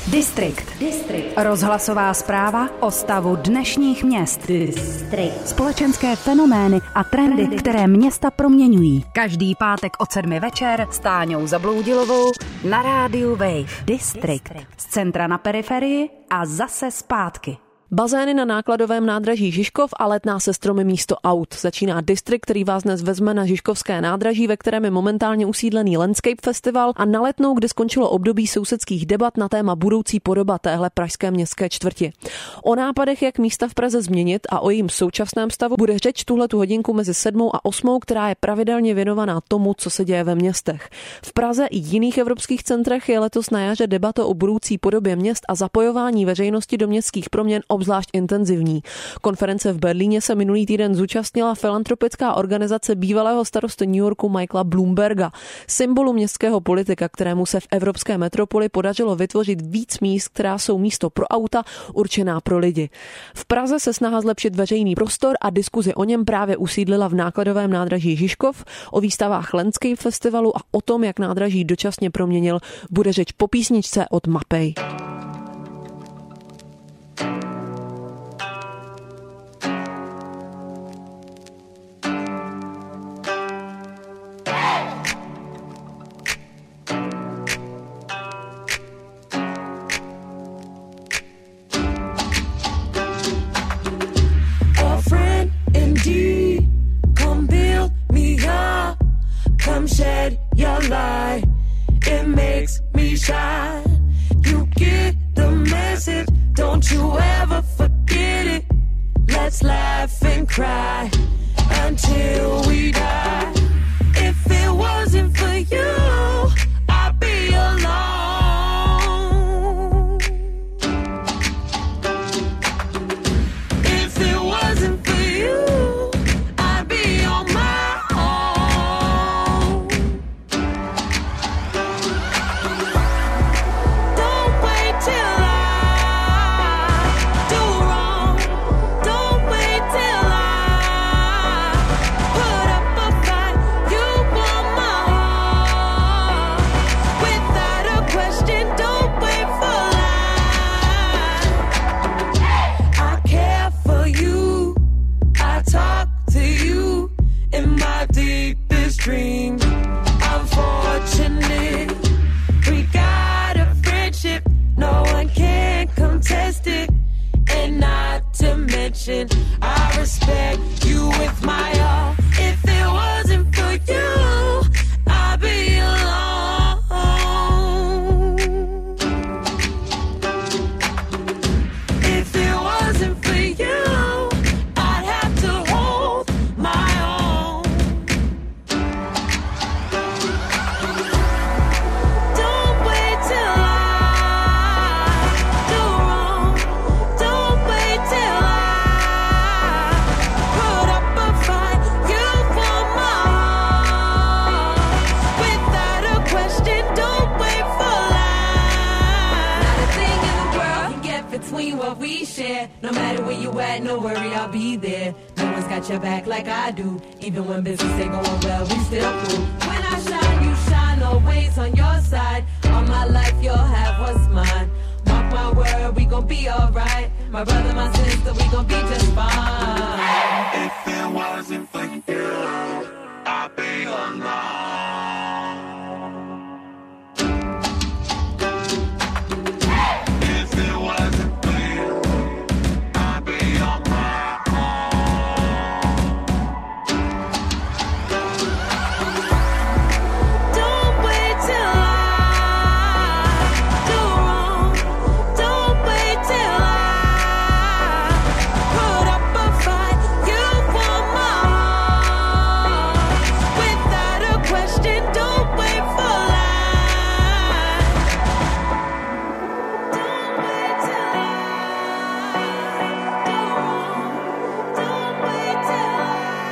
Distrikt. Rozhlasová zpráva o stavu dnešních měst. Distrikt. Společenské fenomény a trendy, které města proměňují. Každý pátek od 7 večer s Táňou Zabloudilovou na rádiu Wave. Distrikt. Z centra na periferii a zase zpátky. Bazény na nákladovém nádraží Žižkov a letná se stromy místo aut. Začíná Distrikt, který vás dnes vezme na žižkovské nádraží, ve kterém je momentálně usídlený Landscape Festival, a na Letnou, kde skončilo období sousedských debat na téma budoucí podoba téhle pražské městské čtvrti. O nápadech, jak místa v Praze změnit, a o jejím současném stavu bude řeč tuhletu hodinku mezi 7 a 8, která je pravidelně věnovaná tomu, co se děje ve městech. V Praze i jiných evropských centrech je letos na jaře debata o budoucí podobě měst a zapojování veřejnosti do městských proměn obzvlášť intenzivní. Konference v Berlíně se minulý týden zúčastnila filantropická organizace bývalého starosty New Yorku Michaela Bloomberga, symbolu městského politika, kterému se v evropské metropoli podařilo vytvořit víc míst, která jsou místo pro auta určená pro lidi. V Praze se snaha zlepšit veřejný prostor a diskuzi o něm právě usídlila v nákladovém nádraží Žižkov. O výstavách Landscape Festivalu a o tom, jak nádraží dočasně proměnil, bude řeč po písničce od Mapej. Shed your light, it makes me shine. You get the message, don't you ever forget it. Let's laugh and cry until we die. If it wasn't for you, I'd be alone. If it wasn't for you, I'd be on my dream. I'm fortunate, we got a friendship, no one can contest it. And not to mention, I respect you with my all. If it wasn't for you, I'd be alone. If it wasn't for you, I'd have to hold my own. Don't wait till I do wrong. Don't wait till I put up a fight. You want my heart without a question. Don't wait for life. Not a thing in the world can get between what we share. No matter where you at, no worry, I'll be there. No one's got your back like I do. Even when business ain't going well, we still cool. When I shine, you shine, always on your side. All my life, you'll have what's mine. Mark my word, we gon' be alright. My brother, my sister, we gon' be just fine. If it wasn't for you, I'd be alone. If it wasn't for you, I'd be on my own. Don't wait till I do wrong. Don't wait till I put up a fight. You want my heart without a question. Don't wait for life. Don't wait till I do wrong. Don't wait till I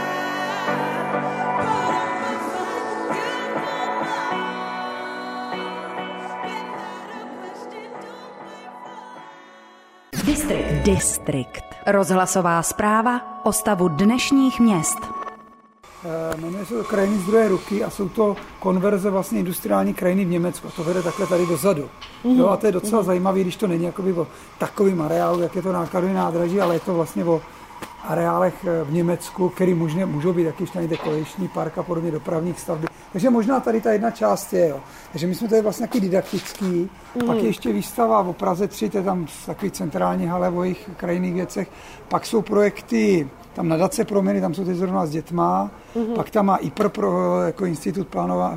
put up a fight. You want my heart without a question. Don't wait for Distrikt. Rozhlasová zpráva o stavu dnešních měst. Jmenuje se to krajinné zdroje ruky a jsou to konverze vlastně industriální krajiny v Německu. To vede takhle tady dozadu. Jo, a to je docela zajímavé, když to není jakoby o takovým areálu, jak je to nákladové nádraží, ale je to vlastně o areálech v Německu, který můžou být taky tady kolejištní park a podobně dopravních stavby. Takže možná tady ta jedna část je. Jo. Takže my jsme tady vlastně taky didaktický. Pak je ještě výstava o Praze 3, to je tam takový centrální hale o jejich krajinných věcech. Pak jsou projekty, tam nadace proměny, tam jsou ty zrovna s dětma. Pak tam má IPR jako Institut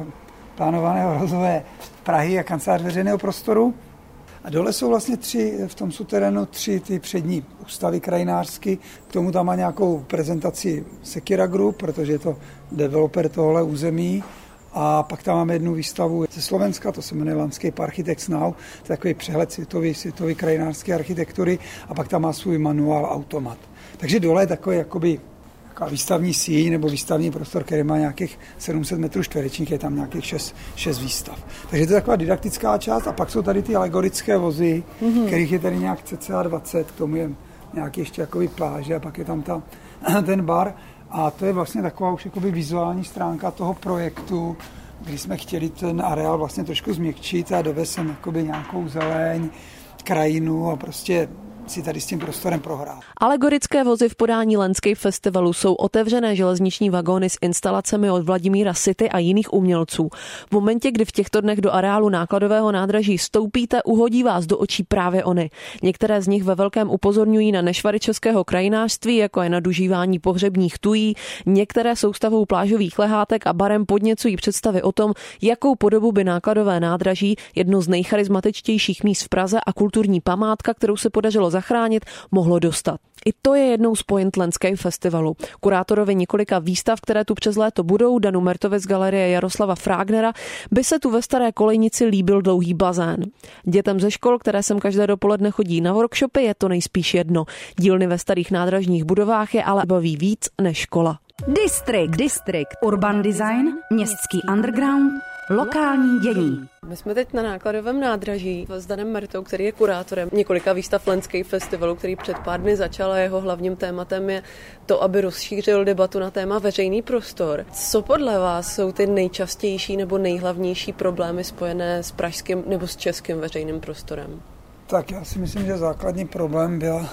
plánovaného rozvoje Prahy a kancelář veřejného prostoru. A dole jsou vlastně v tom suterénu tři ty přední ústavy krajinářsky. K tomu tam má nějakou prezentaci Sekira Group, protože je to developer tohle území. A pak tam máme jednu výstavu ze Slovenska, to se jmenuje Landscape Architects Now, to je takový přehled světový krajinářské architektury. A pak tam má svůj manuál Automat. Takže dole je takový výstavní síň nebo výstavní prostor, který má nějakých 700 metrů čtverečních, je tam nějakých 6 výstav. Takže to je taková didaktická část a pak jsou tady ty alegorické vozy, kterých je tady nějak cca 20, k tomu je nějaký ještě jakoby pláže a pak je tam ten bar a to je vlastně taková už jakoby vizuální stránka toho projektu, kdy jsme chtěli ten areál vlastně trošku změkčit a dovést sem jakoby nějakou zeleň, krajinu a prostě si tady s tím prostorem prohrál. Alegorické vozy v podání Landscape Festivalu jsou otevřené železniční vagóny s instalacemi od Vladimíra City a jiných umělců. V momentě, kdy v těchto dnech do areálu nákladového nádraží stoupíte, uhodí vás do očí právě ony. Některé z nich ve velkém upozorňují na nešvary českého krajinářství, jako je nadužívání pohřebních tují, některé soustavou plážových lehátek a barem podněcují představy o tom, jakou podobu by nákladové nádraží, jedno z nejcharizmatičtějších míst v Praze a kulturní památka, kterou se podařilo zachránit, mohlo dostat. I to je jednou z point Landscape Festivalu. Kurátorovi několika výstav, které tu přes léto budou, Danu Mertovi z galerie Jaroslava Frágnera, by se tu ve Staré Kolejnici líbil dlouhý bazén. Dětem ze škol, které sem každé dopoledne chodí na workshopy, je to nejspíš jedno. Dílny ve starých nádražních budovách je ale baví víc než škola. District, urban design, městský underground, lokální dění. My jsme teď na nákladovém nádraží s Danem Mertou, který je kurátorem několika výstav Landscape Festivalu, který před pár dny začal a jeho hlavním tématem je to, aby rozšířil debatu na téma veřejný prostor. Co podle vás jsou ty nejčastější nebo nejhlavnější problémy spojené s pražským nebo s českým veřejným prostorem? Tak já si myslím, že základní problém byla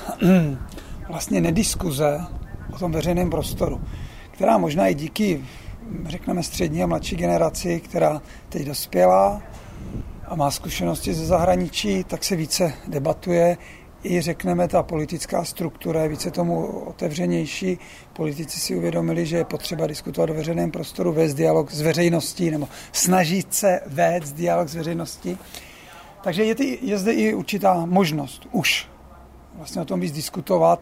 vlastně nediskuze o tom veřejném prostoru, která možná i díky, řekneme, střední a mladší generaci, která teď dospěla a má zkušenosti ze zahraničí, tak se více debatuje. I řekneme, ta politická struktura je více tomu otevřenější. Politici si uvědomili, že je potřeba diskutovat o veřejném prostoru, vést dialog s veřejností nebo snažit se vést dialog s veřejností. Takže je zde i určitá možnost už vlastně o tom víc diskutovat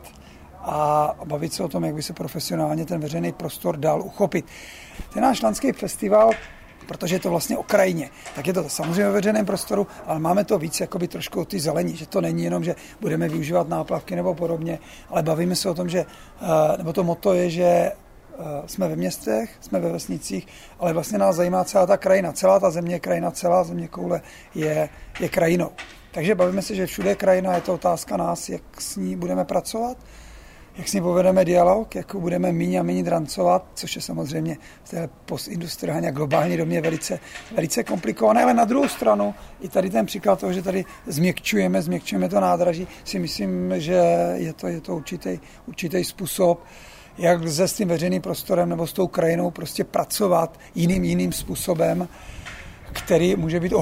a bavit se o tom, jak by se profesionálně ten veřejný prostor dal uchopit. Ten náš Landscape Festival, protože je to vlastně o krajině, tak je to samozřejmě o veřejném prostoru, ale máme to víc jakoby trošku o ty zelení, že to není jenom, že budeme využívat náplavky nebo podobně, ale bavíme se o tom, že, nebo to motto je, že jsme ve městech, jsme ve vesnicích, ale vlastně nás zajímá celá ta krajina, celá ta země je krajina, celá země koule je krajinou. Takže bavíme se, že všude je krajina, je to otázka nás, jak s ní budeme pracovat, jak s ní povedeme dialog, jak budeme míň a míň drancovat, což je samozřejmě v té postindustriální a globální domě velice, velice komplikované, ale na druhou stranu i tady ten příklad toho, že tady změkčujeme to nádraží, si myslím, že je to určitý způsob, jak lze s tím veřejným prostorem nebo s tou krajinou prostě pracovat jiným způsobem, který může být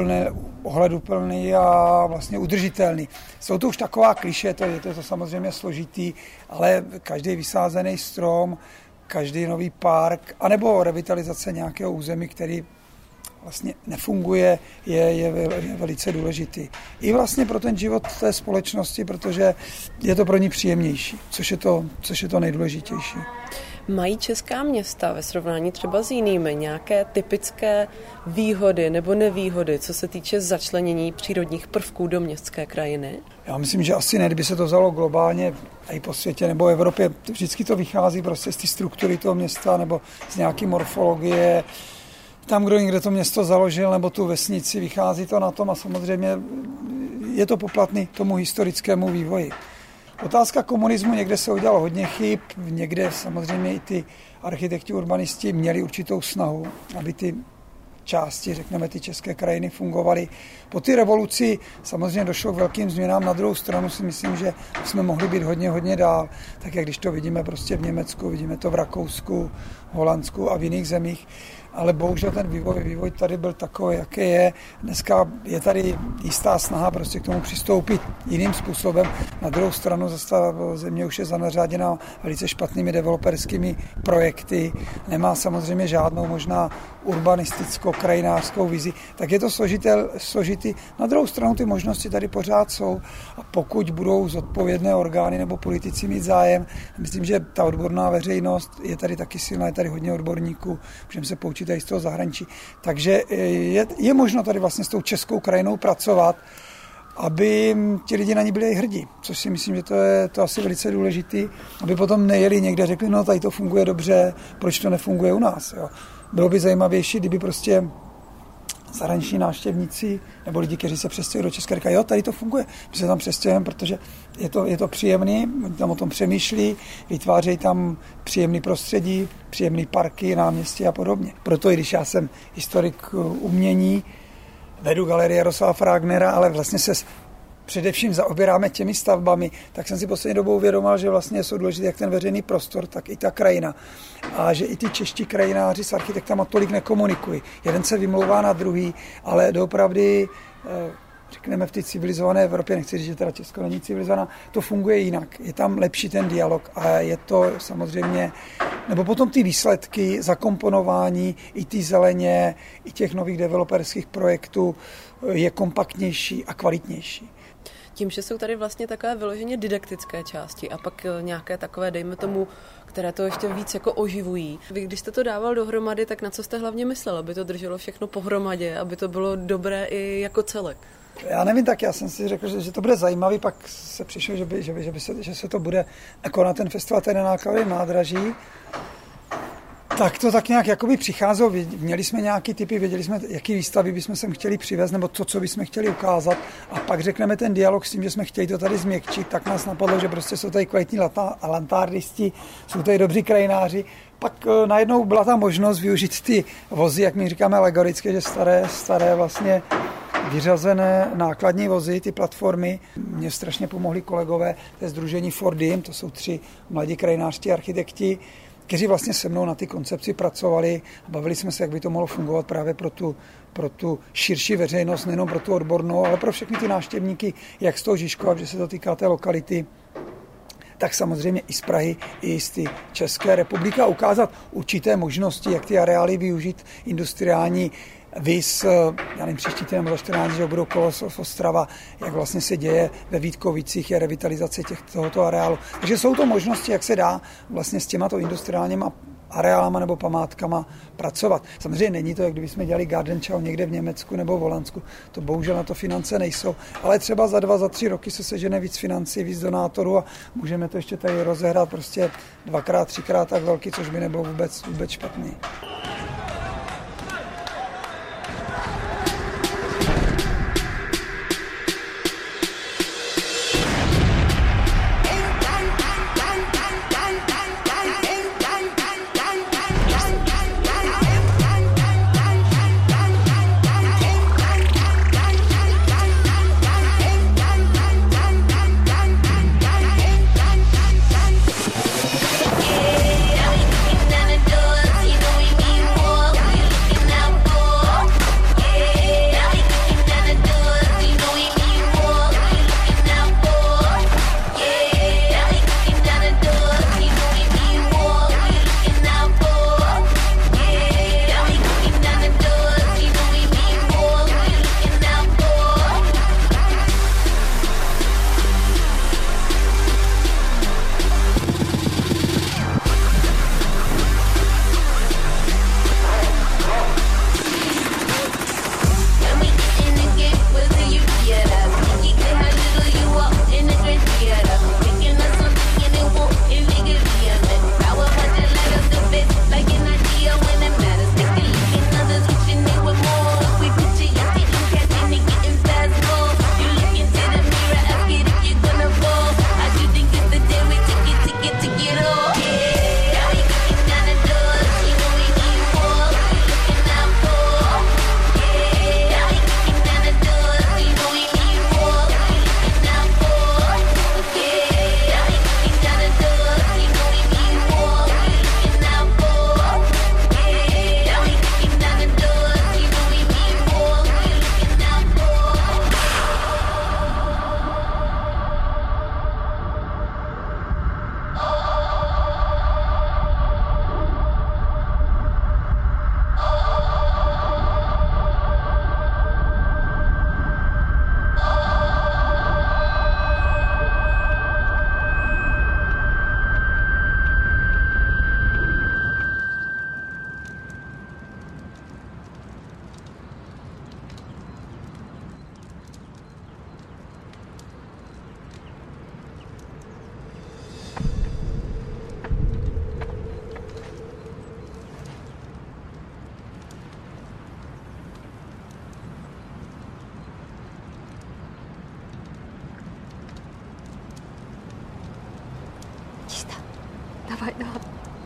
ohleduplný a vlastně udržitelný. Jsou to už taková klišé, je to samozřejmě složitý, ale každý vysázený strom, každý nový park, anebo revitalizace nějakého území, který vlastně nefunguje, je velice důležitý. I vlastně pro ten život té společnosti, protože je to pro ní příjemnější, což je to nejdůležitější. Mají česká města ve srovnání třeba s jinými nějaké typické výhody nebo nevýhody, co se týče začlenění přírodních prvků do městské krajiny? Já myslím, že asi ne, kdyby se to vzalo globálně i po světě nebo Evropě. Vždycky to vychází prostě z té struktury toho města nebo z nějaké morfologie. Tam, kdo někde to město založil nebo tu vesnici, vychází to na tom a samozřejmě je to poplatný tomu historickému vývoji. Otázka komunismu, někde se udělalo hodně chyb, někde samozřejmě i ty architekti, urbanisti měli určitou snahu, aby ty části, řekneme, ty české krajiny fungovaly. Po té revoluci samozřejmě došlo k velkým změnám. Na druhou stranu si myslím, že jsme mohli být hodně dál. Tak jak když to vidíme prostě v Německu, vidíme to v Rakousku, Holandsku a v jiných zemích. Ale bohužel ten vývoj tady byl takový, jaký je. Dneska je tady jistá snaha prostě k tomu přistoupit jiným způsobem. Na druhou stranu zase ta země už je zanařáděna velice špatnými developerskými projekty. Nemá samozřejmě žádnou možná urbanisticko-krajinářskou vizi. Tak je to složitý. Na druhou stranu ty možnosti tady pořád jsou. A pokud budou zodpovědné orgány nebo politici mít zájem, myslím, že ta odborná veřejnost je tady taky silná, je tady hodně odborníků, můžeme se poučit tady z toho zahraničí. Takže je možno tady vlastně s tou českou krajinou pracovat, aby ti lidi na ní byli hrdí, což si myslím, že to je to asi velice důležitý, aby potom nejeli někde a řekli, no tady to funguje dobře, proč to nefunguje u nás. Jo. Bylo by zajímavější, kdyby prostě zahraniční návštěvníci nebo lidi, kteří se přestěhují do České, říkají, jo, tady to funguje, my se tam přestěhujeme, protože je to příjemný, oni tam o tom přemýšlí, vytvářejí tam příjemný prostředí, příjemný parky, náměstí a podobně. Proto i když já jsem historik umění, vedu galerii Jaroslava Fragnera, ale vlastně se především zaobíráme těmi stavbami, tak jsem si poslední dobou uvědomil, že vlastně jsou důležité jak ten veřejný prostor, tak i ta krajina. A že i ty čeští krajináři s architektama tolik nekomunikují. Jeden se vymlouvá na druhý, ale doopravdy, řekneme v té civilizované Evropě, nechci říct, že teda Česko není civilizovaná, to funguje jinak. Je tam lepší ten dialog a je to samozřejmě, nebo potom ty výsledky, zakomponování i ty zeleně, i těch nových developerských projektů je kompaktnější a kvalitnější. Tím, že jsou tady vlastně takové vyloženě didaktické části a pak nějaké takové, dejme tomu, které to ještě víc jako oživují. Vy, když jste to dával dohromady, tak na co jste hlavně myslel? Aby to drželo všechno pohromadě, aby to bylo dobré i jako celek? Já nevím, tak já jsem si řekl, že to bude zajímavý, pak se přišlo, že se to bude konat ten festival tady na Nákladovém nádraží. Tak to tak nějak jakoby přicházelo, měli jsme nějaký typy, věděli jsme, jaký výstavy bychom sem chtěli přivést, nebo to, co bychom chtěli ukázat. A pak řekneme ten dialog s tím, že jsme chtěli to tady změkčit, tak nás napadlo, že prostě jsou tady kvalitní lantárdisti, jsou tady dobří krajináři. Pak najednou byla ta možnost využít ty vozy, jak my říkáme alegoricky, že staré vlastně vyřazené nákladní vozy, ty platformy. Mně strašně pomohli kolegové ze sdružení Fordim, to jsou 3 mladí krajinářští architekti, kteří vlastně se mnou na ty koncepci pracovali a bavili jsme se, jak by to mohlo fungovat právě pro tu širší veřejnost, nejenom pro tu odbornou, ale pro všechny ty návštěvníky, jak z toho Žižkova, že se to týká té lokality, tak samozřejmě i z Prahy, i z České republiky a ukázat určité možnosti, jak ty areály využít industriální vys, já nevím, příští týden za 14, že budou Kolos Ostrava, jak vlastně se děje ve Vítkovicích, je revitalizace tohoto areálu. Takže jsou to možnosti, jak se dá vlastně s těmato industriálníma areálama nebo památkama pracovat. Samozřejmě není to, jak kdybychom dělali Garden Show někde v Německu nebo v Holandsku. To bohužel na to finance nejsou. Ale třeba za 2, za 3 roky se sežene víc financí, víc donátorů a můžeme to ještě tady rozehrát prostě 2x, 3x tak velký, což by nebylo vůbec špatný. Doors, you know we mean more. Dávaj, dávaj.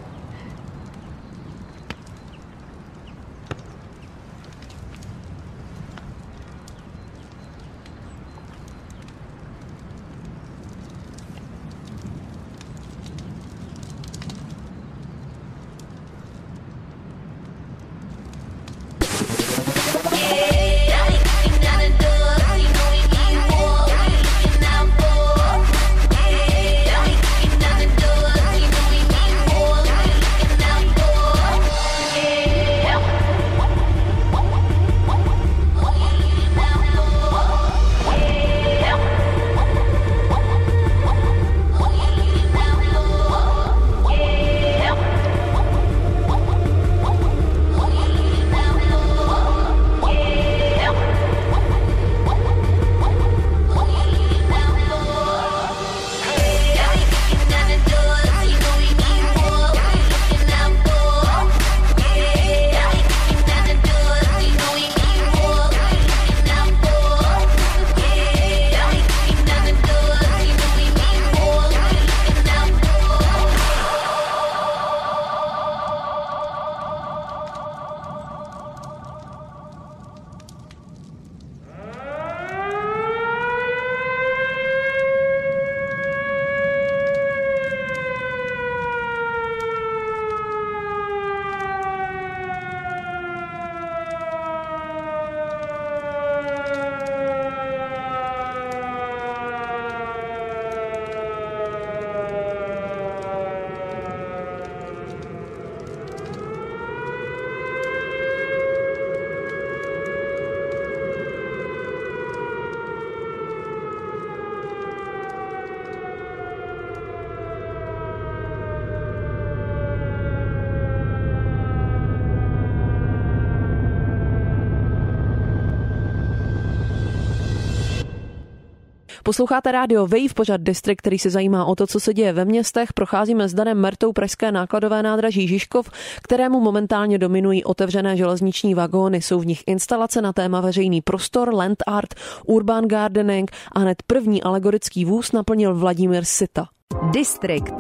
Posloucháte rádio Wave, pořad District, který se zajímá o to, co se děje ve městech. Procházíme s Danem Mertou pražské nákladové nádraží Žižkov, kterému momentálně dominují otevřené železniční vagóny. Jsou v nich instalace na téma veřejný prostor, land art, urban gardening a hned první alegorický vůz naplnil Vladimír Sita. District.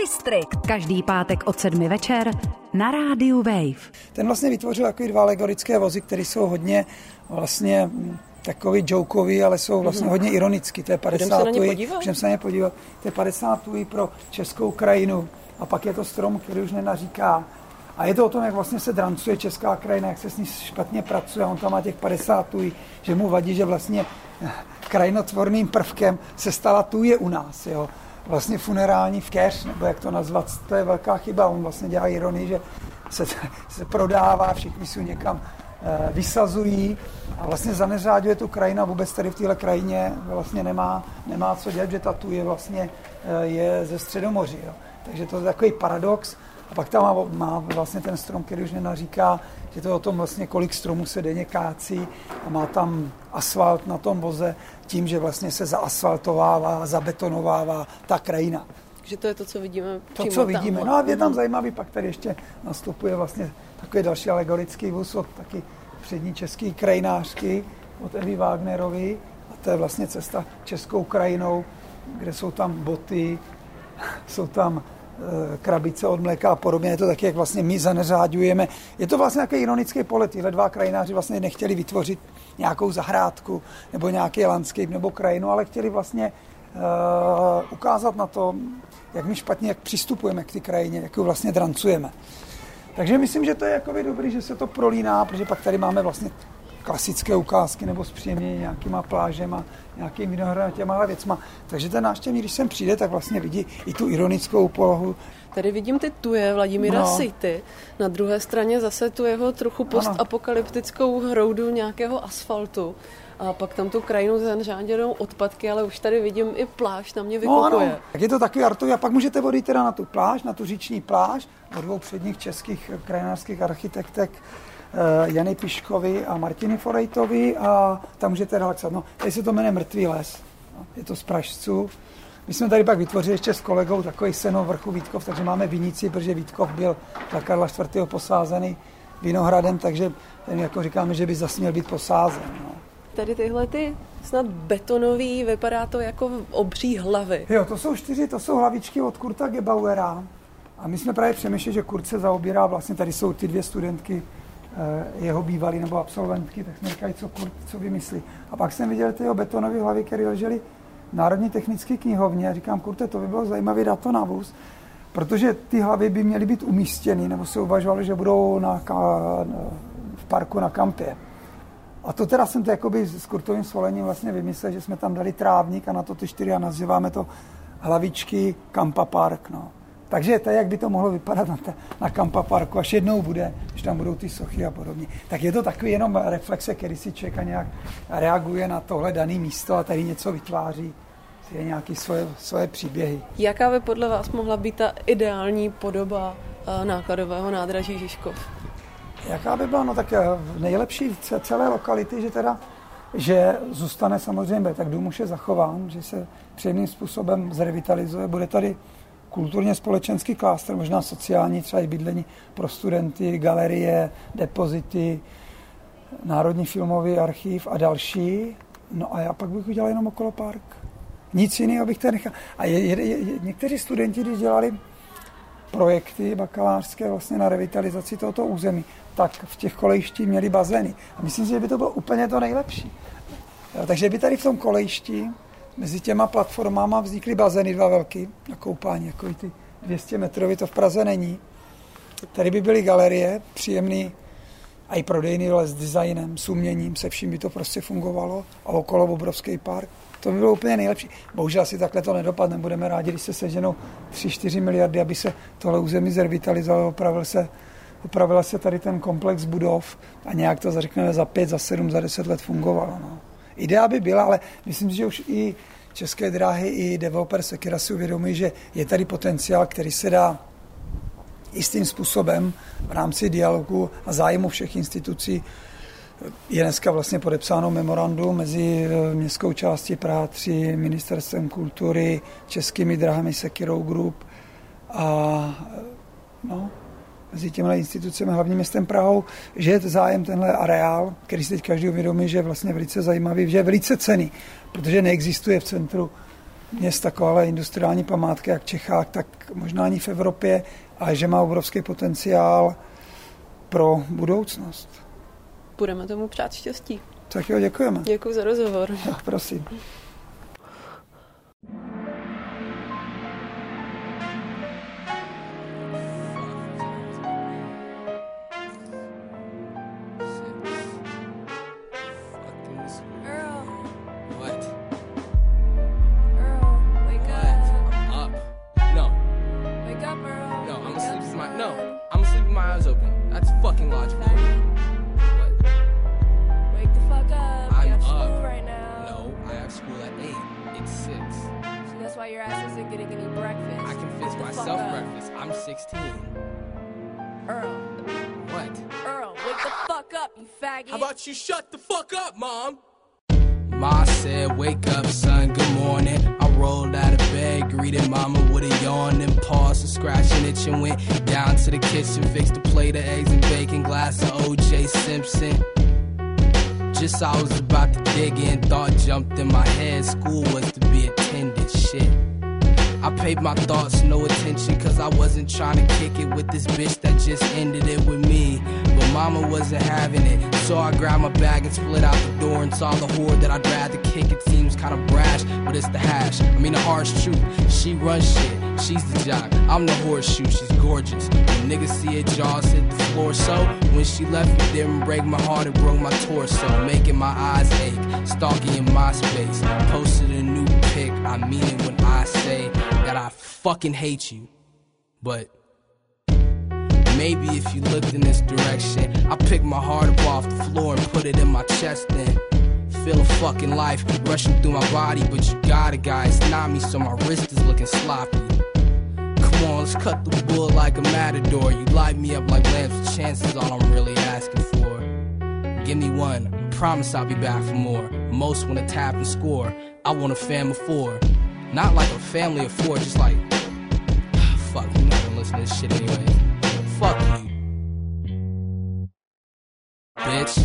Každý pátek od 7 večer na rádiu Wave. Ten vlastně vytvořil takový 2 alegorické vozy, které jsou hodně vlastně takový jokový, ale jsou vlastně hodně ironický. To je 50 tují. Můžeme se na ně podívat. To je 50 tují pro českou krajinu. A pak je to strom, který už nenaříká. A je to o tom, jak vlastně se drancuje česká krajina, jak se s ní špatně pracuje. A on tam má těch 50 tují, že mu vadí, že vlastně krajinotvorným prvkem se stala tuje u nás. Jo. Vlastně funerální vkeř, nebo jak to nazvat, to je velká chyba. On vlastně dělá ironii, že se prodává, všichni si někam vysazují a vlastně zaneřáďuje tu krajina, vůbec tady v téhle krajině vlastně nemá co dělat, že ta tuje vlastně je ze Středomoří. Jo. Takže to je takový paradox. A pak tam má vlastně ten strom, který už nenaříká, že to je o tom vlastně, kolik stromů se denně kácí a má tam asfalt na tom voze tím, že vlastně se zaasfaltovává, zabetonovává ta krajina. Takže to je to, co vidíme. To, co vidíme. No a je tam zajímavý, pak tady ještě nastupuje vlastně takový další alegorický vůz od taky přední české krajinářky, od Evy Wagnerovy. A to je vlastně cesta českou krajinou, kde jsou tam boty, jsou tam krabice od mléka a podobně. Je to taky, jak vlastně my zaneřáďujeme. Je to vlastně nějaký ironický pohled. Tyhle 2 krajináři vlastně nechtěli vytvořit nějakou zahrádku nebo nějaký landscape nebo krajinu, ale chtěli vlastně ukázat na to, jak my špatně jak přistupujeme k té krajině, jak ji vlastně drancujeme. Takže myslím, že to je jakoby dobrý, že se to prolíná, protože pak tady máme vlastně klasické ukázky nebo zpříjemnění nějakýma plážema, nějakým vinohradem, těma věcma. Takže ten návštěvník, když sem přijde, tak vlastně vidí i tu ironickou polohu. Tady vidím ty tuje Vladimíra Sity. Na druhé straně zase tu jeho trochu postapokalyptickou hroudu nějakého asfaltu. A pak tam tu krajinu zaneřáděnou odpadky, ale už tady vidím i pláž, na mě vykupuje. No, tak je to takový artový. A pak můžete odejít teda na tu pláž, na tu říční pláž, od 2 předních českých krajinářských architektek Jany Piškovy a Martiny Forejtovy a tam můžete relaxovat. No, tady se to jmenuje Mrtvý les. Je to z Pražců. My jsme tady pak vytvořili ještě s kolegou takový seno vrchu Vítkov, takže máme vinici, protože Vítkov byl za Karla IV. Posázený vinohradem, takže ten jako říkáme, že by zase měl být posázen. No. Tady tyhle ty snad betonový, vypadá to jako obří hlavy. Jo, to jsou 4, to jsou hlavičky od Kurta Gebauera. A my jsme právě přemýšleli, že Kurt se zaobírá, vlastně tady jsou ty 2 studentky, jeho bývalý nebo absolventky, tak jsme říkali, co Kurt, co vymyslí. A pak jsem viděl ty jeho betonové hlavy, které ležely v Národní technické knihovně a říkám, Kurte, to by bylo zajímavý dát to na vůz, protože ty hlavy by měly být umístěny, nebo se uvažovali, že budou v parku na kampě. A to teda jsem to jakoby s Kurtovým svolením vlastně vymyslel, že jsme tam dali trávník a na to ty 4 a nazýváme to hlavičky Kampa Park. No. Takže to je, jak by to mohlo vypadat na Kampa Parku, až jednou bude, když tam budou ty sochy a podobně. Tak je to takový jenom reflexe, který si člověk nějak reaguje na tohle dané místo a tady něco vytváří, je nějaké svoje příběhy. Jaká by podle vás mohla být ta ideální podoba nákladového nádraží Žižkov? Jaká by byla? No tak nejlepší celé lokality, že zůstane samozřejmě, tak dům už je zachován, že se příjemným způsobem zrevitalizuje. Bude tady kulturně společenský kláster, možná sociální, třeba i bydlení pro studenty, galerie, depozity, Národní filmový archiv a další. No a já pak bych udělal jenom okolo park. Nic jiného bych tady nechal. A někteří studenti, když dělali projekty bakalářské vlastně na revitalizaci tohoto území, tak v těch kolejištích měli bazény. A myslím si, že by to bylo úplně to nejlepší. Takže by tady v tom kolejišti mezi těma platformama vznikly bazény 2 velký na koupání, jako ty 200 metrový, to v Praze není. Tady by byly galerie, příjemný a i prodejný s designem, s uměním, se vším by to prostě fungovalo a okolo obrovský park. To by bylo úplně nejlepší. Bohužel asi takhle to nedopadne. Budeme rádi, když se seženou 3-4 miliardy, aby se tohle území zrevitalizovalo, opravila se tady ten komplex budov a nějak to řekneme za 5, za 7, za 10 let fungovalo. No. Idea by byla, ale myslím si, že už i České dráhy, i developer Sekyra si uvědomí, že je tady potenciál, který se dá jistým způsobem v rámci dialogu a zájmu všech institucí. Je dneska vlastně podepsáno memorandum mezi městskou částí Praha 3, Ministerstvem kultury, Českými dráhami Sekyrou Group a mezi těmi institucemi hlavním městem Prahou, že je zájem tenhle areál, který si teď každý uvědomí, že je vlastně velice zajímavý, že je velice cenný, protože neexistuje v centru měst taková industriální památka jak v Čechách, tak možná ani v Evropě, a že má obrovský potenciál pro budoucnost. Budeme tomu přát štěstí. Tak jo, děkujeme. Děkuji za rozhovor. Jo, prosím. You shut the fuck up, Mom! Ma said, wake up, son, good morning. I rolled out of bed, greeted Mama with a yawn, and paused and scratched an itch and went down to the kitchen, fixed a plate of eggs and bacon, glass of O.J. Simpson. Just I was about to dig in, thought jumped in my head, school was to be attended, shit. I paid my thoughts no attention, cause I wasn't trying to kick it with this bitch that just ended it with me. But mama wasn't having it, so I grabbed my bag and split out the door and saw the whore that I'd rather kick. It seems kinda brash, but it's the hash, I mean the harsh truth. She runs shit, she's the jock, I'm the horseshoe, she's gorgeous. When niggas see her jaws hit the floor, so when she left it didn't break my heart, it broke my torso, making my eyes ache, stalking in my space. Posted a new pic, I mean it when I say that I fucking hate you. But maybe if you looked in this direction, I picked my heart up off the floor and put it in my chest then. Feeling fucking life rushing through my body, but you got it, guys, not me, so my wrist is looking sloppy. Come on, let's cut the bull like a matador. You light me up like lamps, the chances all I'm really asking for. Give me one, I promise I'll be back for more. Most wanna tap and score, I want a fam of 4. Not like a family of 4, just like, fuck, you're not gonna listen to this shit anyway. Fuck you, bitch.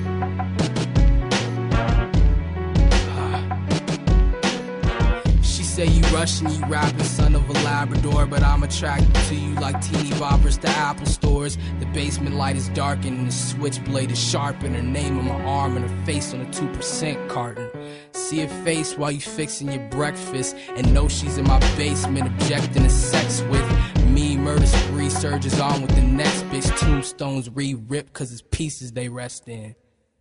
She say you Russian, you rapping, son of a Labrador, but I'm attracted to you like teeny boppers to Apple stores. The basement light is darkened and the switchblade is sharpened. Her name on my arm and her face on a 2% carton. See her face while you fixing your breakfast, and know she's in my basement objecting to sex with me. Murder spree surges on with the next bitch. Tombstones re-ripped cause it's pieces they rest in.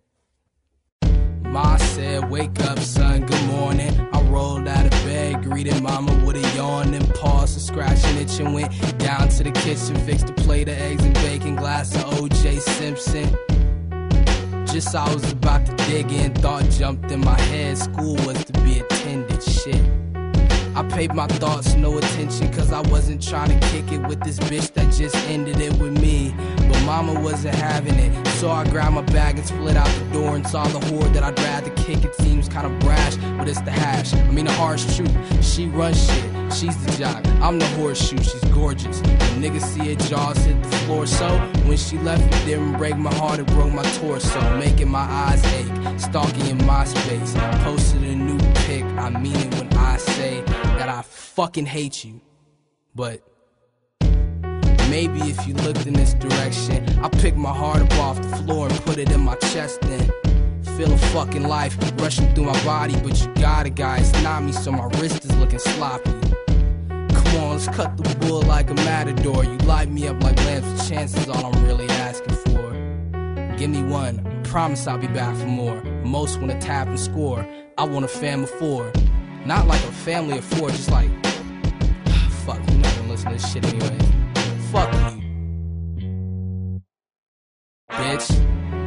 Ma said, wake up, son, good morning. I rolled out of bed, greeted mama with a yawn, then paused and scratched an itch and went down to the kitchen, fixed a plate of eggs and bacon, glass of O.J. Simpson. Just I was about to dig in, thought jumped in my head, school was to be attended, shit. I paid my thoughts no attention cause I wasn't trying to kick it with this bitch that just ended it with me. But mama wasn't having it, so I grabbed my bag and split out the door and saw the whore that I'd rather kick. It seems kinda brash, but it's the hash. I mean the harsh truth, she runs shit, she's the jock, I'm the horseshoe, she's gorgeous. When niggas see her jaws hit the floor, so when she left it didn't break my heart, it broke my torso, making my eyes ache, stalking in my space. Posted a new pic, I mean it when I say that I fucking hate you. But maybe if you looked in this direction, I pick my heart up off the floor and put it in my chest then feel a fucking life rushing through my body. But you got it, guys, not me, so my wrist is looking sloppy. Come on, let's cut the bull like a matador. You light me up like lamps with chances, all I'm really asking for. Give me one, promise I'll be back for more. Most wanna tap and score, I want a fam of four. Not like a family of four, just like fuck, you're not gonna listen to this shit anyway. Fuck you, bitch.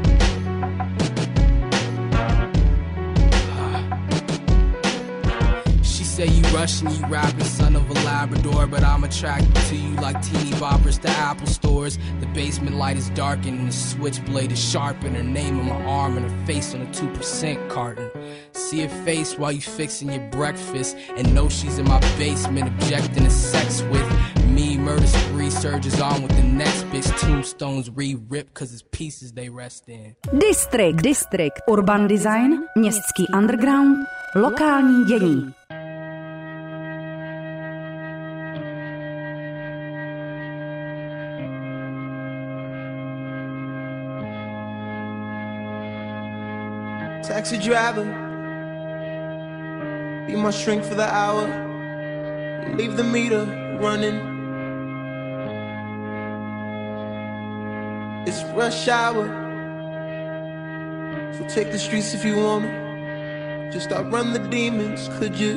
She say you Russian, you rapping, son of a Labrador, but I'm attracted to you like teeny boppers to Apple stores. The basement light is darkened and the switchblade is sharpened. Her name on my arm and her face on a 2% carton. See her face while you fixing your breakfast, and know she's in my basement objecting to sex with me. Murder spree surges on with the next bitch. Tombstones re-ripped cause it's pieces they rest in. District, urban design, městský underground, lokální dění. Taxi driver, be my shrink for the hour, leave the meter running. It's rush hour, so take the streets if you want it. Just outrun the demons, could you?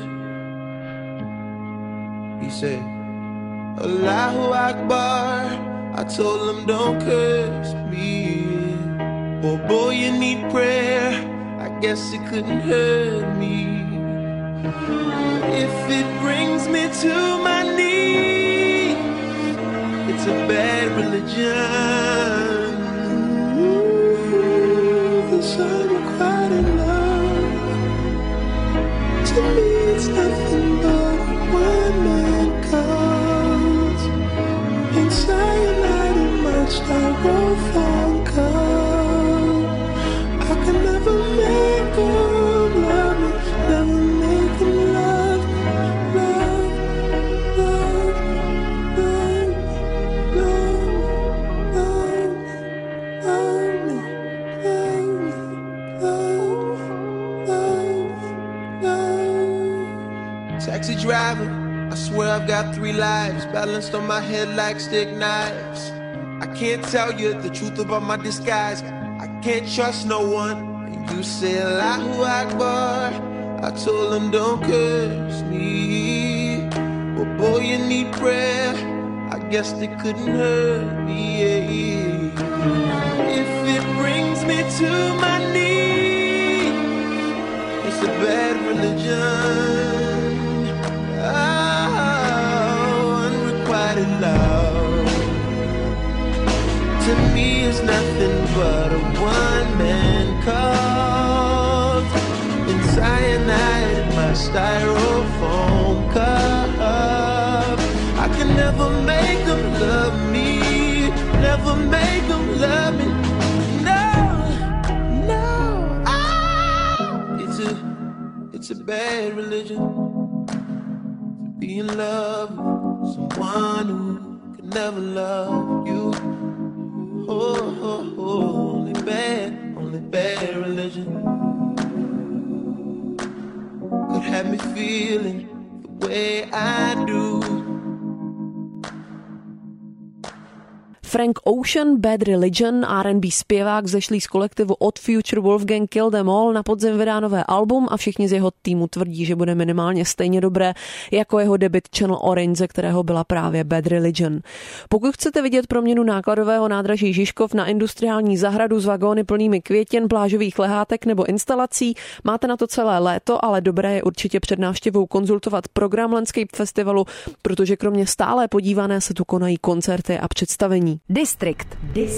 He said, Allahu Akbar. I told him don't curse me. Oh boy, you need prayer. I guess it couldn't hurt me. If it brings me to my knees, it's a bad religion. This unrequited love, to me it's nothing but one man calls. Ain't cyanide in my styrofoam cup. I can never make them love me, never make them love me, Taxi driver, I swear I've got 3 lives balanced on my head like stick knives. I can't tell you the truth about my disguise. I can't trust no one. And you say Allahu Akbar. I told him don't curse me. But boy, you need prayer. I guess they couldn't hurt me. If it brings me to my knees, it's a bad religion. Oh, unrequited love to me is nothing but a one-man cult. And cyanide in my styrofoam cup. I can never make them love me, never make them love me. No, it's a bad religion. in love with someone who could never love you. Only bad religion could have me feeling the way I do. Frank Ocean, Bad Religion, R&B zpěvák zešlý z kolektivu Odd Future Wolfgang Kill Them All, na podzim vydá nové album a všichni z jeho týmu tvrdí, že bude minimálně stejně dobré jako jeho debut Channel Orange, ze kterého byla právě Bad Religion. Pokud chcete vidět proměnu nákladového nádraží Žižkov na industriální zahradu s vagóny plnými květin, plážových lehátek nebo instalací, máte na to celé léto, ale dobré je určitě před návštěvou konzultovat program Landscape Festivalu, protože kromě stálé podívané se tu konají koncerty a představení. Distrikt.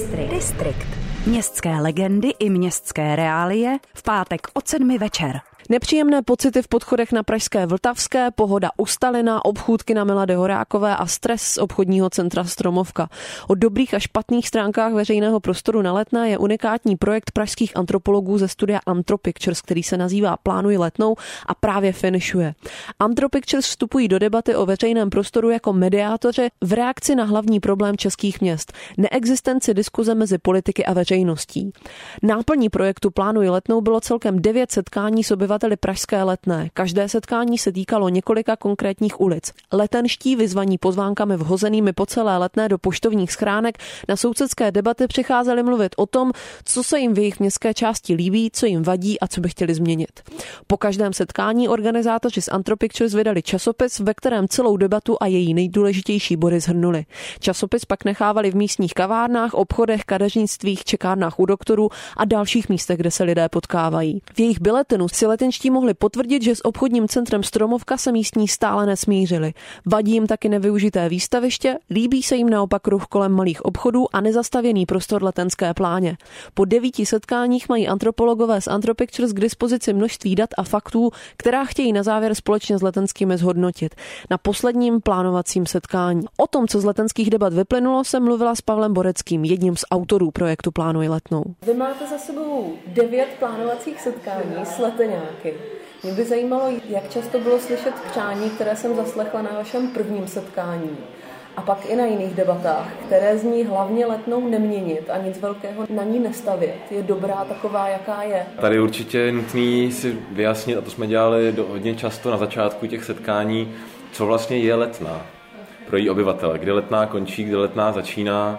Městské legendy i městské reálie v pátek od 7 večer. Nepříjemné pocity v podchodech na pražské Vltavské, pohoda u Stalina, obchůdky na Milady Horákové a stres z obchodního centra Stromovka. O dobrých a špatných stránkách veřejného prostoru na Letné je unikátní projekt pražských antropologů ze studia Antropictures, který se nazývá Plánuj Letnou a právě finišuje. Antropictures vstupují do debaty o veřejném prostoru jako mediátoři v reakci na hlavní problém českých měst, neexistenci diskuze mezi politiky a veřejností. Náplní projektu Plánuj Letnou bylo celkem 9 setkání s obyvateli pražské Letné. Každé setkání se týkalo několika konkrétních ulic. Letenští vyzvaní pozvánkami vhozenými po celé Letné do poštovních schránek na sousedské debaty přicházeli mluvit o tom, co se jim v jejich městské části líbí, co jim vadí a co by chtěli změnit. Po každém setkání organizátoři z Antropictures vydali časopis, ve kterém celou debatu a její nejdůležitější body shrnuli. Časopis pak nechávali v místních kavárnách, obchodech, kadeřnictvích, čekárnách u doktorů a dalších místech, kde se lidé potkávají. V jejich biletinu si letenští mohli potvrdit, že s obchodním centrem Stromovka se místní stále nesmířili. Vadí jim taky nevyužité výstaviště, líbí se jim naopak kruh kolem malých obchodů a nezastavěný prostor Letenské pláně. Po 9 setkáních mají antropologové z Antropictures k dispozici množství dat a faktů, která chtějí na závěr společně s letenskými zhodnotit. Na posledním plánovacím setkání. O tom, co z letenských debat vyplynulo, jsem mluvila s Pavlem Boreckým, jedním z autorů projektu Plánuj Letnou. Vy máte za sebou 9 plánovacích setkání s leteňáky. Mě by zajímalo, jak často bylo slyšet přání, které jsem zaslechla na vašem prvním setkání. A pak i na jiných debatách, které zní hlavně Letnou neměnit a nic velkého na ní nestavět. Je dobrá taková, jaká je. Tady určitě je nutný si vyjasnit, a to jsme dělali hodně často na začátku těch setkání, co vlastně je Letná pro její obyvatele. Kde Letná končí, kde Letná začíná.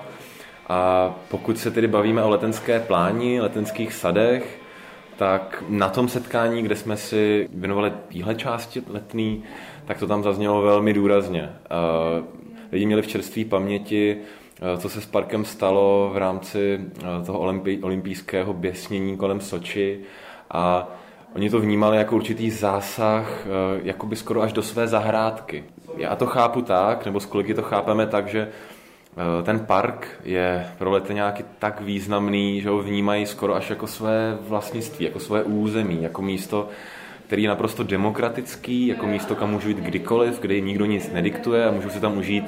A pokud se tedy bavíme o letenské pláni, letenských sadech, tak na tom setkání, kde jsme si věnovali téhle části Letný, tak to tam zaznělo velmi důrazně. Lidi měli v čerstvé paměti, co se s parkem stalo v rámci toho olympijského běsnění kolem Soči, a oni to vnímali jako určitý zásah, jakoby skoro až do své zahrádky. Já to chápu tak, nebo s kolegy to chápeme tak, že ten park je pro leteňáky tak významný, že ho vnímají skoro až jako své vlastnictví, jako své území, jako místo, který je naprosto demokratický, jako místo, kam můžu jít kdykoliv, kde jim nikdo nic nediktuje a můžu si tam užít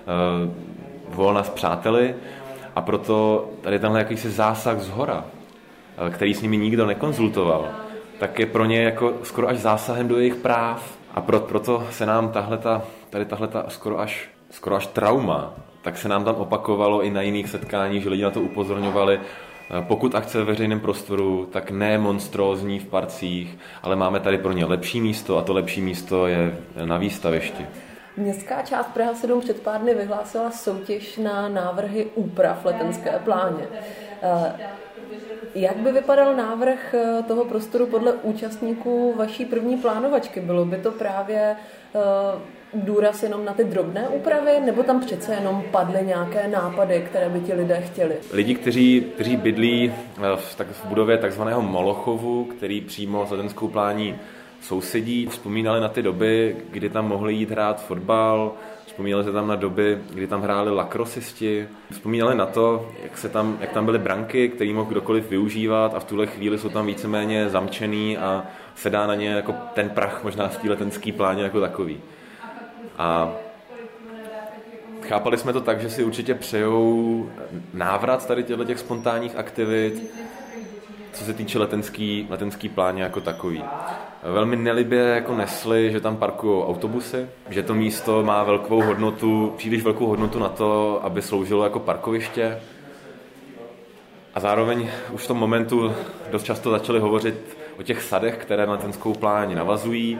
volna s přáteli. A proto tady tenhle jakýsi zásah zhora, který s nimi nikdo nekonzultoval, tak je pro ně jako skoro až zásahem do jejich práv. A proto se nám tahleta skoro až trauma, tak se nám tam opakovalo i na jiných setkáních, že lidi na to upozorňovali. Pokud akce ve veřejném prostoru, tak ne monstrózní v parcích, ale máme tady pro ně lepší místo a to lepší místo je na výstavišti. Městská část Praha 7 před pár dny vyhlásila soutěž na návrhy úprav Letenské pláně. Jak by vypadal návrh toho prostoru podle účastníků vaší první plánovačky? Bylo by to právě důraz jenom na ty drobné úpravy, nebo tam přece jenom padly nějaké nápady, které by ti lidé chtěli? Lidi, kteří bydlí v budově takzvaného Molochovu, který přímo s Letenskou plání sousedí, vzpomínali na ty doby, kdy tam mohli jít hrát fotbal, vzpomínali se tam na doby, kdy tam hráli lakrosisti, vzpomínali na to, jak tam byly branky, které mohl kdokoliv využívat, a v tuhle chvíli jsou tam víceméně zamčený a se dá na ně jako ten prach možná v té letenské pláně jako takový. A chápali jsme to tak, že si určitě přejou návrat tady těch spontánních aktivit, co se týče letenský pláně jako takový. velmi nelibě jako nesli, že tam parkují autobusy, že to místo má příliš velkou hodnotu na to, aby sloužilo jako parkoviště. A zároveň už v tom momentu dost často začali hovořit o těch sadech, které na Letenskou pláň navazují.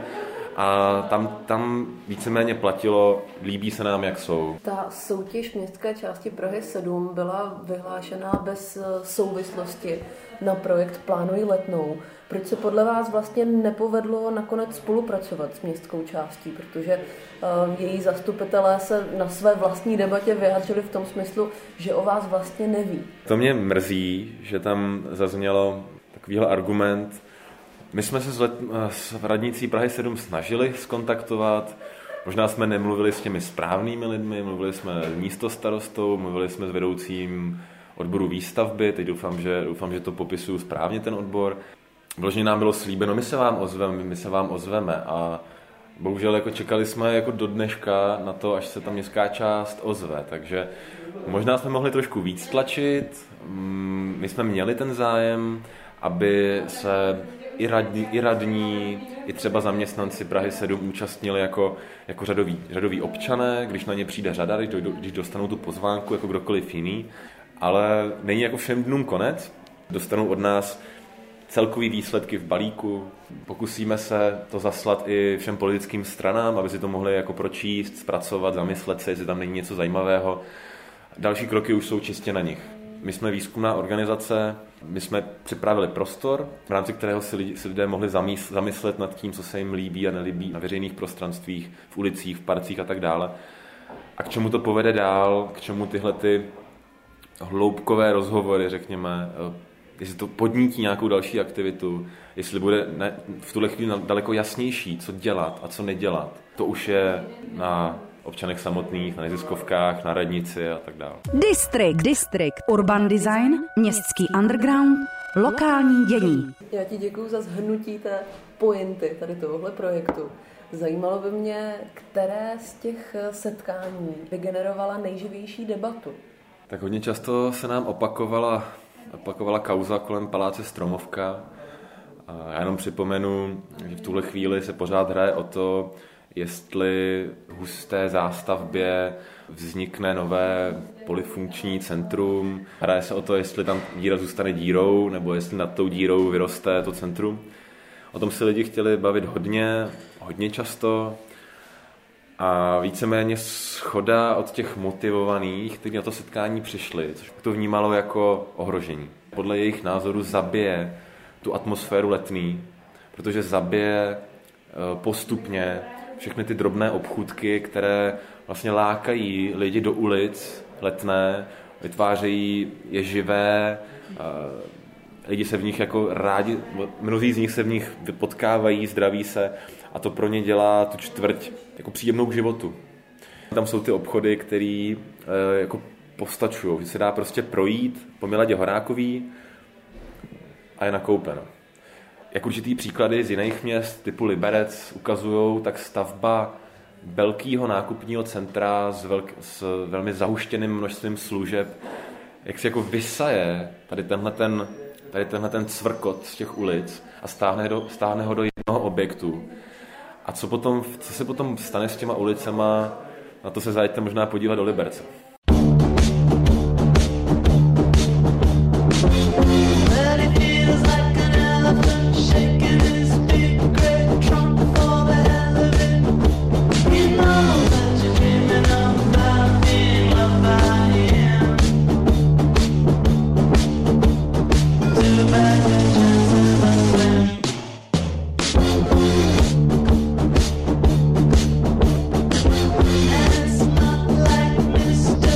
A tam víceméně platilo, líbí se nám, jak jsou. Ta soutěž městské části Prahy 7 byla vyhlášená bez souvislosti na projekt Plánuj Letnou. Proč se podle vás vlastně nepovedlo nakonec spolupracovat s městskou částí? Protože její zastupitelé se na své vlastní debatě vyjádřili v tom smyslu, že o vás vlastně neví. To mě mrzí, že tam zaznělo takovýhle argument. My jsme se s radnicí Prahy 7 snažili zkontaktovat, možná jsme nemluvili s těmi správnými lidmi, mluvili jsme s místostarostou, mluvili jsme s vedoucím odboru výstavby, teď doufám, že to popisuju správně ten odbor. Vložně nám bylo slíbeno, my se vám ozveme a bohužel jako čekali jsme jako do dneška na to, až se ta městská část ozve, takže možná jsme mohli trošku víc tlačit, my jsme měli ten zájem, aby se i radní, i třeba zaměstnanci Prahy 7 účastnili jako řadoví občané, když na ně přijde řada, když dostanou tu pozvánku jako kdokoliv jiný, ale není jako všem dnům konec, dostanou od nás celkový výsledky v balíku, pokusíme se to zaslat i všem politickým stranám, aby si to mohli jako pročíst, zpracovat, zamyslet se, jestli tam není něco zajímavého. Další kroky už jsou čistě na nich. My jsme výzkumná organizace, my jsme připravili prostor, v rámci kterého si lidé mohli zamyslet nad tím, co se jim líbí a nelíbí na veřejných prostranstvích, v ulicích, v parcích a tak dále. A k čemu to povede dál, k čemu tyhle ty hloubkové rozhovory, řekněme, jestli to podnítí nějakou další aktivitu, jestli bude v tuhle chvíli daleko jasnější, co dělat a co nedělat. To už je na občanech samotných, na neziskovkách, na radnici a tak dále. District, urban design, městský underground, lokální dění. Já ti děkuju za shrnutí té pointy tady tohohle projektu. Zajímalo by mě, které z těch setkání vygenerovala nejživější debatu. Tak hodně často se nám opakovala kauza kolem paláce Stromovka. A já jenom připomenu, že v tuhle chvíli se pořád hraje o to, jestli v husté zástavbě vznikne nové polyfunkční centrum. Hraje se o to, jestli tam díra zůstane dírou, nebo jestli nad tou dírou vyroste to centrum. O tom se lidi chtěli bavit hodně často. A víceméně shoda od těch motivovaných, kteří na to setkání přišli, což to vnímalo jako ohrožení. Podle jejich názoru zabije tu atmosféru Letný, protože zabije postupně všechny ty drobné obchůdky, které vlastně lákají lidi do ulic Letné, vytvářejí je živé, lidi se v nich jako rádi, mnozí z nich se v nich potkávají, zdraví se a to pro ně dělá tu čtvrť jako příjemnou k životu. Tam jsou ty obchody, které jako postačují, že se dá prostě projít po Miladě Horákový a je nakoupeno. Jak určitý příklady z jiných měst typu Liberec ukazujou, tak stavba velkého nákupního centra s velmi zahuštěným množstvím služeb, jak si jako vysaje tady tenhle ten cvrkot z těch ulic a stáhne ho do jednoho objektu. A co se potom stane s těma ulicema, na to se zajďte možná podívat do Liberce. It's not like Mr.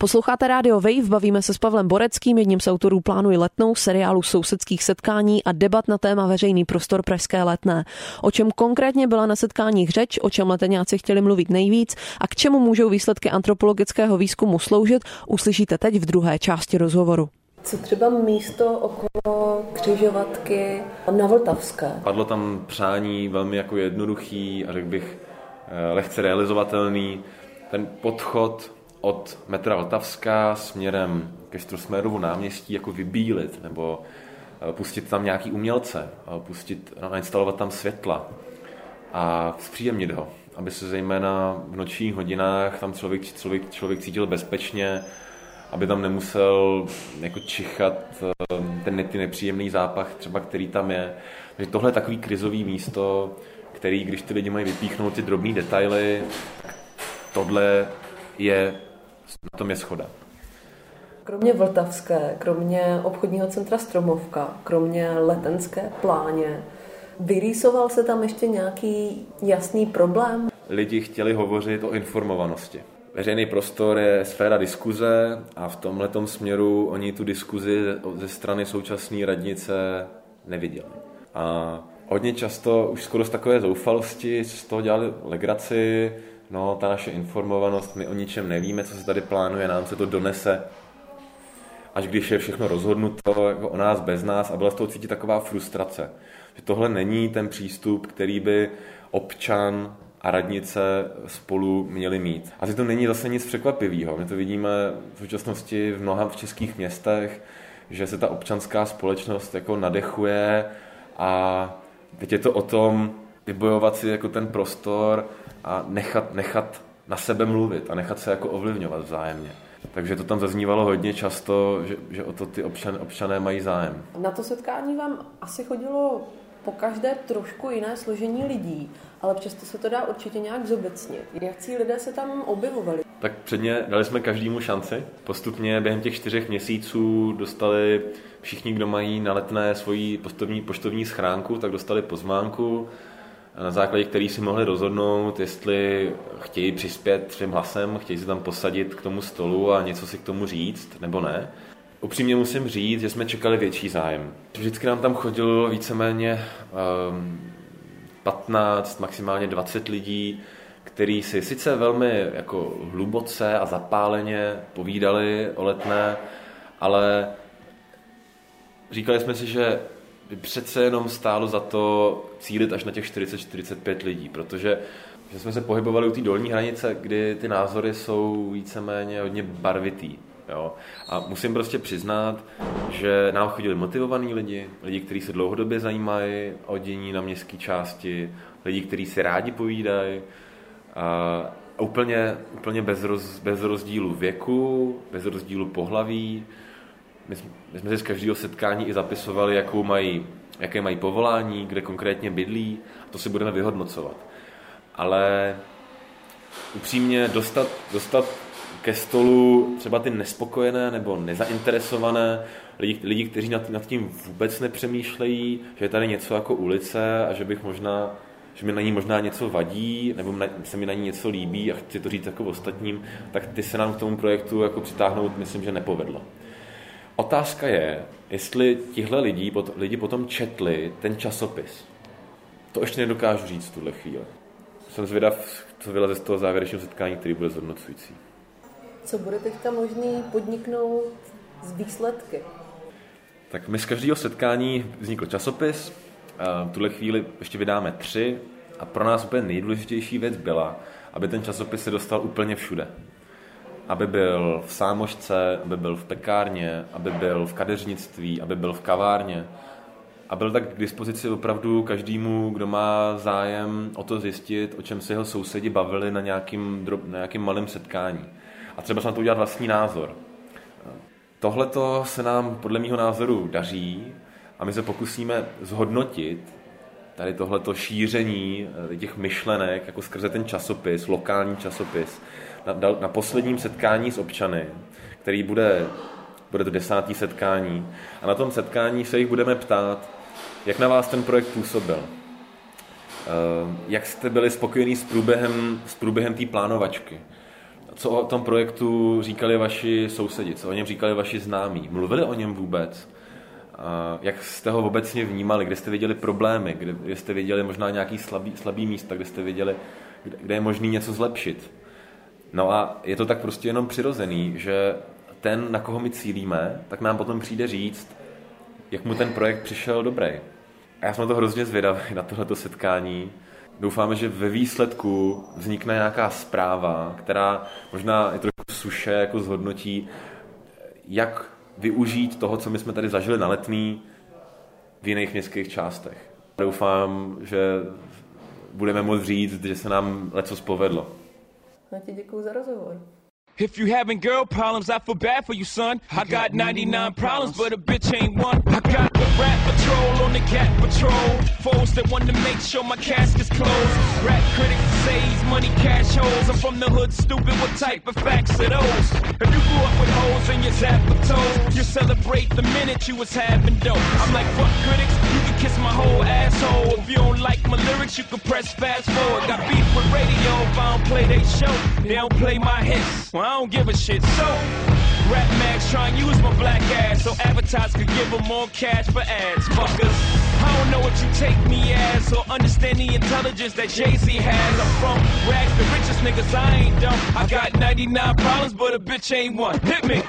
Posloucháte rádio Wave, bavíme se s Pavlem Boreckým, jedním z autorů Plánuj letnou, seriálu sousedských setkání a debat na téma veřejný prostor Pražské Letné. O čem konkrétně byla na setkáních řeč, o čem leteňáci chtěli mluvit nejvíc a k čemu můžou výsledky antropologického výzkumu sloužit, uslyšíte teď v druhé části rozhovoru. Co třeba místo okolo křižovatky na Vltavské? Padlo tam přání velmi jako jednoduchý a řekl bych lehce realizovatelný. Ten podchod od metra Vltavská směrem ke Strossmayerovu náměstí jako vybílit nebo pustit tam nějaký umělce, nainstalovat tam světla a zpříjemnit ho, aby se zejména v nočních hodinách tam člověk cítil bezpečně, aby tam nemusel jako čichat ten nepříjemný zápach třeba, který tam je. Takže tohle je takový krizový místo, který, když ty lidi mají vypíchnout ty drobný detaily, tohle je, na tom je shoda. Kromě Vltavské, kromě obchodního centra Stromovka, kromě letenské pláně, vyrýsoval se tam ještě nějaký jasný problém? Lidi chtěli hovořit o informovanosti. Veřejný prostor je sféra diskuze a v tomhletom směru oni tu diskuzi ze strany současné radnice neviděli. A hodně často už skoro z takové zoufalosti z toho dělali legraci, no ta naše informovanost, my o ničem nevíme, co se tady plánuje, nám se to donese, až když je všechno rozhodnuto jako o nás bez nás a byla z toho cítit taková frustrace. Že tohle není ten přístup, který by občan a radnice spolu měli mít. Asi to není zase nic překvapivého. My to vidíme v současnosti v mnoha českých městech, že se ta občanská společnost jako nadechuje a teď je to o tom vybojovat si jako ten prostor a nechat na sebe mluvit a nechat se jako ovlivňovat vzájemně. Takže to tam zaznívalo hodně často, že o to ty občané mají zájem. Na to setkání vám asi chodilo po každé trošku jiné složení lidí, ale přesto se to dá určitě nějak zobecnit. Jakcí lidé se tam objevovali? Tak předně dali jsme každému šanci. Postupně během těch 4 měsíců dostali všichni, kdo mají na Letné svoji poštovní schránku, tak dostali pozvánku, na základě který si mohli rozhodnout, jestli chtějí přispět svým hlasem, chtějí se tam posadit k tomu stolu a něco si k tomu říct, nebo ne. Upřímně musím říct, že jsme čekali větší zájem. Vždycky nám tam chodilo víceméně 15, maximálně 20 lidí, kteří si sice velmi jako hluboce a zapáleně povídali o Letné, ale říkali jsme si, že by přece jenom stálo za to cílit až na těch 40-45 lidí, protože že jsme se pohybovali u té dolní hranice, kdy ty názory jsou víceméně hodně barvitý. Jo? A musím prostě přiznat, že nám chodili motivovaní lidi, kteří se dlouhodobě zajímají o dění na městské části, lidi, kteří si rádi povídají, a úplně bez rozdílu věku, bez rozdílu pohlaví. My jsme si z každého setkání i zapisovali, jaké mají povolání, kde konkrétně bydlí, a to si budeme vyhodnocovat. Ale upřímně dostat ke stolu třeba ty nespokojené nebo nezainteresované lidi, kteří nad tím vůbec nepřemýšlejí, že je tady něco jako ulice a že mi na ní možná něco vadí, nebo se mi na ní něco líbí a chci to říct jako ostatním, tak ty se nám k tomu projektu jako přitáhnout, myslím, že nepovedlo. Otázka je, jestli tihle lidi potom četli ten časopis. To ještě nedokážu říct v tuhle chvíli. Jsem zvědav, co vyleze z toho závěrečného setkání, který bude zhodnocující. Co bude teďka možný podniknout z výsledky? Tak my z každého setkání vznikl časopis, v tuhle chvíli ještě vydáme 3 a pro nás úplně nejdůležitější věc byla, aby ten časopis se dostal úplně všude. Aby byl v sámošce, aby byl v pekárně, aby byl v kadeřnictví, aby byl v kavárně. A byl tak k dispozici opravdu každému, kdo má zájem o to zjistit, o čem se jeho sousedi bavili na nějakým malém setkání. A třeba se na to udělat vlastní názor. Tohleto se nám podle mýho názoru daří a my se pokusíme zhodnotit tady tohleto šíření těch myšlenek jako skrze ten časopis, lokální časopis, na posledním setkání s občany, který bude to 10. setkání. A na tom setkání se jich budeme ptát, jak na vás ten projekt působil. Jak jste byli spokojení s průběhem té plánovačky. Co o tom projektu říkali vaši sousedi, co o něm říkali vaši známí? Mluvili o něm vůbec? Jak jste ho obecně vnímali? Kde jste viděli problémy? Kde jste viděli možná nějaký slabý místa? Kde jste viděli, kde je možný něco zlepšit? No a je to tak prostě jenom přirozený, že ten, na koho my cílíme, tak nám potom přijde říct, jak mu ten projekt přišel dobrý. A já jsem to hrozně zvědavý na tohleto setkání. Doufáme, že ve výsledku vznikne nějaká zpráva, která možná i trošku suše jako zhodnotí, jak využít toho, co my jsme tady zažili na Letný v jiných městských částech. Doufám, že budeme moct říct, že se nám lecos povedlo. Já ti děkuju za rozhovor. If you having girl problems, I feel bad for you, son. I got 99 problems, but a bitch ain't one. I got the rap patrol on the cat patrol. Foes that want to make sure my casket's closed. Rap critics say he's money cash holes. I'm from the hood, stupid, what type of facts are those? If you grew up with holes in your zap of toes, you celebrate the minute you was having dope. I'm like, fuck critics, you can kiss my whole asshole. If you don't like my lyrics, you can press fast forward. Got beef with radio if I don't play they show. They don't play my hits. Well, I don't give a shit. So, rap mags try and use my black ass so advertisers could give them more cash for ads. Fuckers, I don't know what you take me as or understand the intelligence that Jay-Z has. I'm from rags, the richest niggas, I ain't dumb. I got 99 problems, but a bitch ain't one. Hit me!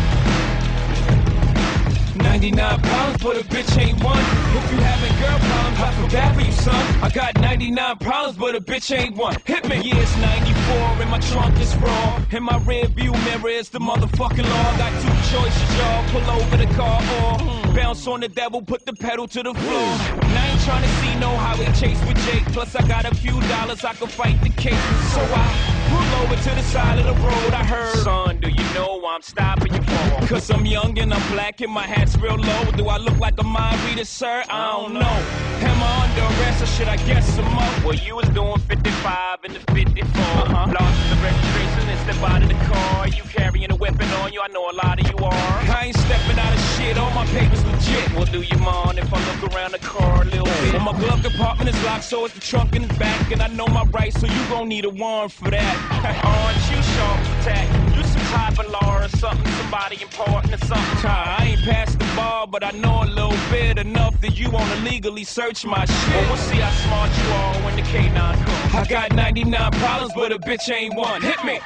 99 problems, but a bitch ain't one. If you having girl problems, I feel bad for you, son. I got 99 problems, but a bitch ain't one. Hit me. Yeah, it's 94 and my trunk is raw. In my rear view mirror is the motherfucking law. Got two choices, y'all. Pull over the car or bounce on the devil, put the pedal to the floor. And I ain't trying to see no highway chase with Jake. Plus I got a few dollars, I can fight the case. So I pull over to the side of the road. I heard, son, do you know I'm stopping you for? Cause I'm young and I'm black and my hat's real low. Do I look like a mind reader, sir? I don't know. Am I under arrest or should I guess some more? Well, you was doing 55 in the 54. Lost the registration and step out of the car. You carrying a weapon on you, I know a lot of you are. I ain't stepping out of shit, all my papers legit. Well, do you mind if I look around the car a little bit? Well, my glove compartment is locked, so it's the trunk in the back. And I know my rights, so you gon' need a warrant for that. Aren't you sharp attack? You some type of law or something, somebody important or something. I ain't past the bar, but I know a little bit enough that you wanna legally search my shit. Well, we'll see how smart you are when the K9 comes. I got 99 problems, but a bitch ain't one. Hit me!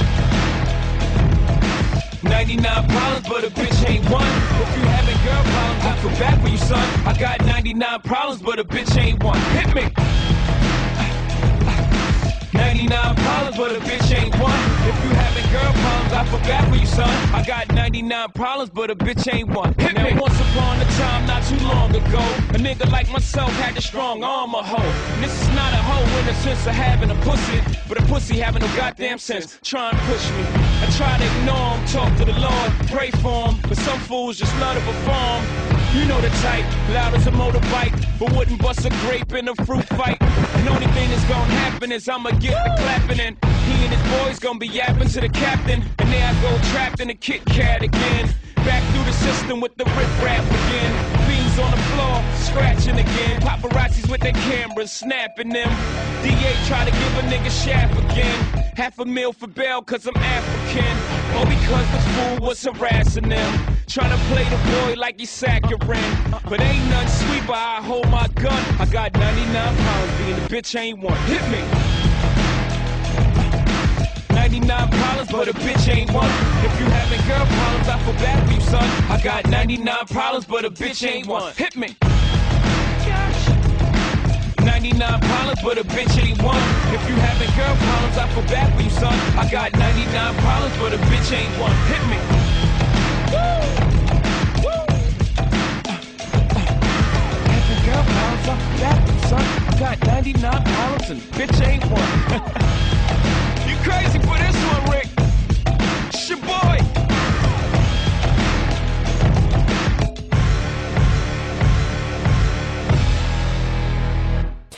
99 problems, but a bitch ain't one. If you having girl problems, I feel bad for you, son. I got 99 problems, but a bitch ain't one. Hit me! 99 problems, but a bitch ain't one. If you having girl problems, I feel bad for you, son. I got 99 problems, but a bitch ain't one. Hit me. Once upon a time, not too long ago, a nigga like myself had a strong arm, a hoe. And this is not a hoe in the sense of having a pussy, but a pussy having no goddamn sense. Try and push me. I try to ignore him, talk to the Lord, pray for him, but some fools just love to perform. You know the type, loud as a motorbike, but wouldn't bust a grape in a fruit fight. And only thing that's gonna happen is I'ma get the clapping and he and his boys gonna be yapping to the captain. And there I go trapped in a Kit Kat again. Back through the system with the rip-rap again. Beans on the floor, scratching again. Paparazzis with their cameras, snapping them. DA try to give a nigga shaft again. $500,000 for bail cause I'm African. Or because the fool was harassing them. Trying to play the boy like he's saccharine. But ain't nothing sweet but I hold my gun. I got 99 pounds being a bitch ain't one. Hit me! 99 problems, but a bitch ain't one. If you having girl problems, I feel bad for you, son. I got 99 problems, but a bitch ain't one. Hit me! 99 problems, but a bitch ain't one. If you having girl problems, I feel bad for you, son. I got 99 problems, but a bitch ain't one. Hit me! Having girl problems, I feel bad for you, son. I got 99 problems and bitch ain't one. You crazy for this one, Rick? It's your boy. Jsou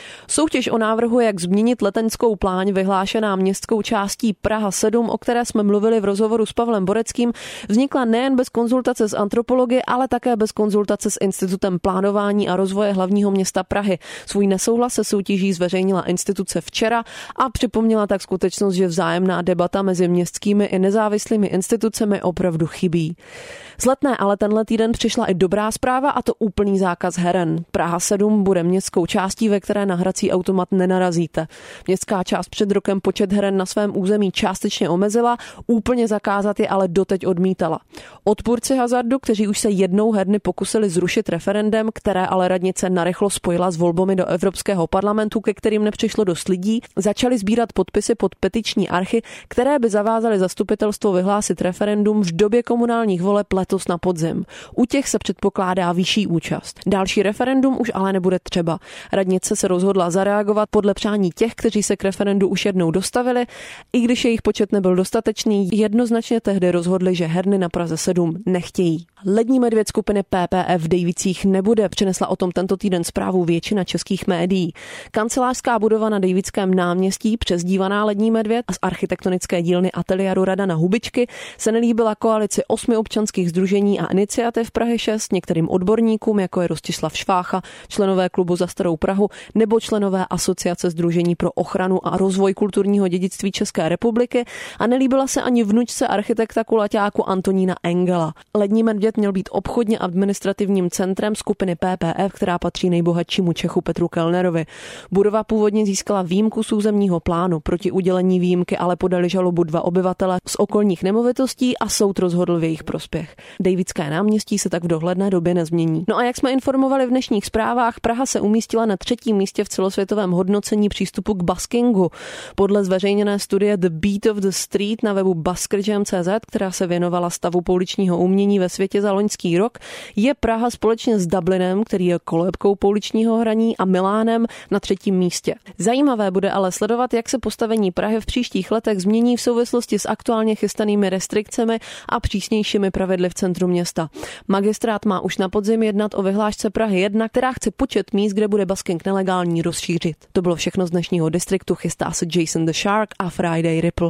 Soutěž o návrhu, jak změnit letenskou pláň vyhlášená městskou částí Praha 7, o které jsme mluvili v rozhovoru s Pavlem Boreckým, vznikla nejen bez konzultace s antropology, ale také bez konzultace s Institutem plánování a rozvoje hlavního města Prahy. Svůj nesouhlas se soutěží zveřejnila instituce včera a připomněla tak skutečnost, že vzájemná debata mezi městskými i nezávislými institucemi opravdu chybí. Z Letné ale tenhle týden přišla i dobrá zpráva, a to úplný zákaz heren. Praha 7 bude městskou částí, ve které na hrací automat nenarazíte. Městská část před rokem počet heren na svém území částečně omezila, úplně zakázat je ale doteď odmítala. Odpůrci hazardu, kteří už se jednou herny pokusili zrušit referendem, které ale radnice narychlo spojila s volbami do Evropského parlamentu, ke kterým nepřišlo dost lidí, začali sbírat podpisy pod petiční archy, které by zavázaly zastupitelstvo vyhlásit referendum v době komunálních voleb letos na podzim. U těch se předpokládá vyšší účast. Další referendum už ale nebude třeba. Radnice se rozhodla zareagovat podle přání těch, kteří se k referendu už jednou dostavili, i když jejich počet nebyl dostatečný, jednoznačně tehdy rozhodli, že herny na Praze 7 nechtějí. Lední medvěd skupiny PPF v Dejvicích nebude, přinesla o tom tento týden zprávu většina českých médií. Kancelářská budova na Dejvickém náměstí, přezdívaná Lední medvěd, a z architektonické dílny ateliéru Radana Hubičky se nelíbila koalici 8 občanských sdružení a iniciativ Prahy 6, některým odborníkům, jako je Rostislav Švácha, členové klubu Za starou Prahu nebo členové Asociace sdružení pro ochranu a rozvoj kulturního dědictví České republiky, a nelíbila se ani vnučce architekta kulaťáku Antonína Engela. Lední medvěd měl být obchodně administrativním centrem skupiny PPF, která patří nejbohatšímu Čechu Petru Kellnerovi. Budova původně získala výjimku z územního plánu, proti udělení výjimky ale podali žalobu 2 obyvatele z okolních nemovitostí a soud rozhodl v jejich prospěch. Dejvické náměstí se tak v dohledné době nezmění. No a jak jsme informovali v dnešních zprávách, Praha se umístila na 3. místě v celosvětovém hodnocení přístupu k buskingu. Podle zveřejněné studie The Beat of the Street na webu buskerjam.cz, která se věnovala stavu pouličního umění ve světě za loňský rok, je Praha společně s Dublinem, který je kolébkou pouličního hraní, a Milánem na 3. místě. Zajímavé bude ale sledovat, jak se postavení Prahy v příštích letech změní v souvislosti s aktuálně chystanými restrikcemi a přísnějšími pravidly v centru města. Magistrát má už na podzim jednat o vyhlášce Prahy 1, která chce počet míst, kde bude busking nelegální, rozšířit. To bylo všechno z dnešního distriktu, chystá se Jason the Shark a Friday Ripple.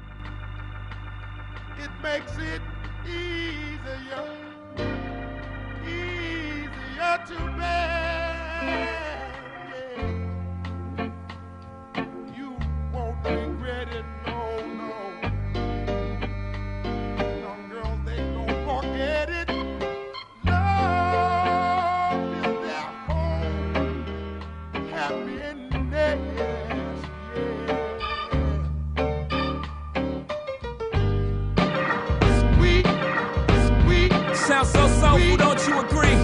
Sounds so soulful, don't you agree?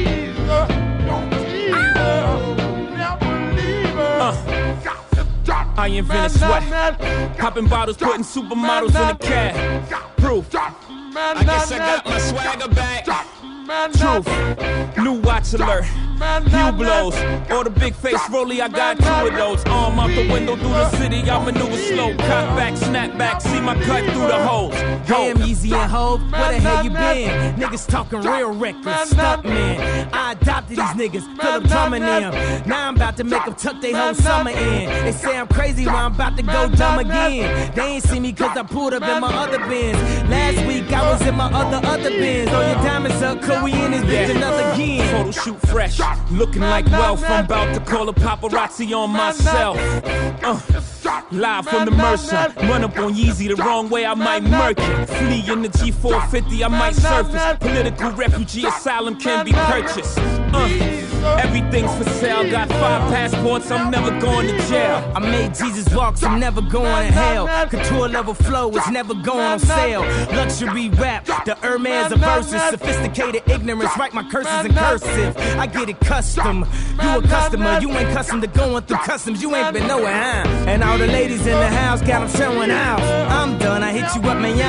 I invented sweat, popping bottles, putting supermodels in the cab. Proof. I guess I got my swagger back. Truth. New watch alert. Hue blows. Or the big face rollie, I got 2 of those. Arm out the window through the city, I maneuver slow. Cut back, snap back, see my cut through the holes. Damn, Easy and Hove, where the hell you been? Niggas talking real reckless, stunt man. I adopted these niggas, Philip Drummond them. Now I'm about to make them tuck their whole summer in. They say I'm crazy, well I'm about to go dumb again. They ain't see me cause I pulled up in my other Benz. Last week I was in my other Benz. Throw your diamonds up, cause we in this bitch another again. Photo shoot fresh, looking like wealth. I'm about to call a paparazzi on myself. Live from the Mercer, run up on Yeezy the wrong way, I might murk it. Flee in the G450, I might surface. Political refugee asylum can be purchased. Everything's for sale, got 5 passports, I'm never going to jail. I made Jesus walk, so I'm never going to hell. Couture level flow is never going on sale. Luxury rap, the Hermes of verses. Sophisticated ignorance, write my curses in cursive. I get it custom, you a customer. You ain't custom to going through customs, you ain't been nowhere, huh? And all the ladies in the house got them showing out. I'm done, I hit you up, man,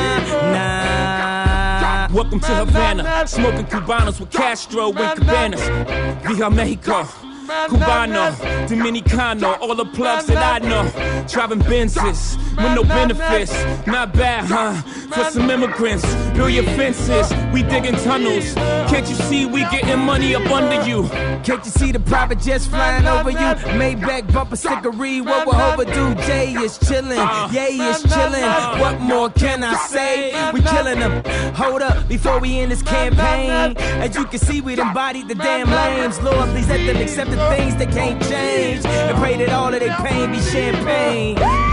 nah. Welcome to Havana, smoking Cubanos with Castro and Cabanas. Via Mexico, Cubano, Dominicano, all the plugs that I know. Driving Benzes with no benefits. Not bad, huh? For some immigrants, build your fences. We digging tunnels. Can't you see we getting money up under you? Can't you see the private jets flying over you? Maybach bumper stickery, what we're overdue. Jay is chillin', Yay is chillin'. What more can I say? We killing them. Hold up, before we end this campaign. As you can see, we embodied the damn lames. Lord, please let them accept the things they can't change. And pray that all of their pain be champagne.